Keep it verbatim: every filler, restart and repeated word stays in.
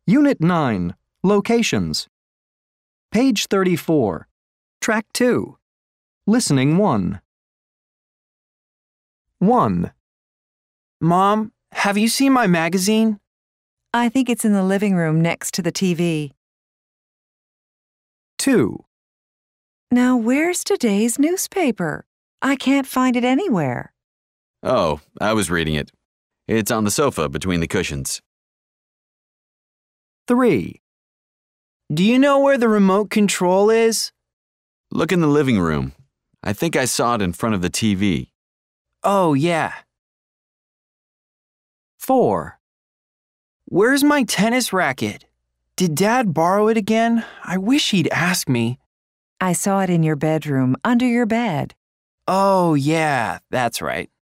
Unit nine, Locations. Page thirty-four. Track two. Listening one. one. Mom, have you seen my magazine? I think it's in the living room next to the T V. two. Now, where's today's newspaper? I can't find it anywhere. Oh, I was reading it. It's on the sofa between the cushions. three. Do you know where the remote control is? Look in the living room. I think I saw it in front of the T V. Oh, yeah. four. Where's my tennis racket? Did Dad borrow it again? I wish he'd ask me. I saw it in your bedroom, under your bed. Oh, yeah, that's right.